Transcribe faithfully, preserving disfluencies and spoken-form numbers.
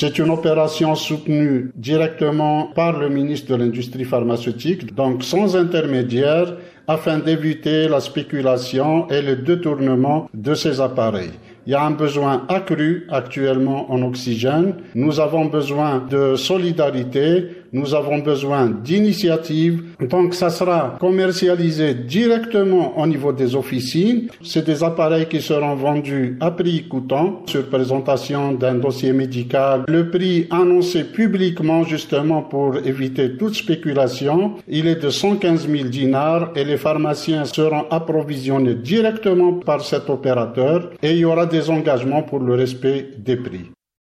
C'est une opération soutenue directement par le ministre de l'Industrie pharmaceutique, donc sans intermédiaire, afin d'éviter la spéculation et le détournement de ces appareils. Il y a un besoin accru actuellement en oxygène. Nous avons besoin de solidarité. Nous avons besoin d'initiatives. Donc, ça sera commercialisé directement au niveau des officines. C'est des appareils qui seront vendus à prix coûtant sur présentation d'un dossier médical. Le prix annoncé publiquement, justement, pour éviter toute spéculation, il est de cent quinze mille dinars et les pharmaciens seront approvisionnés directement par cet opérateur et il y aura des engagements pour le respect des prix.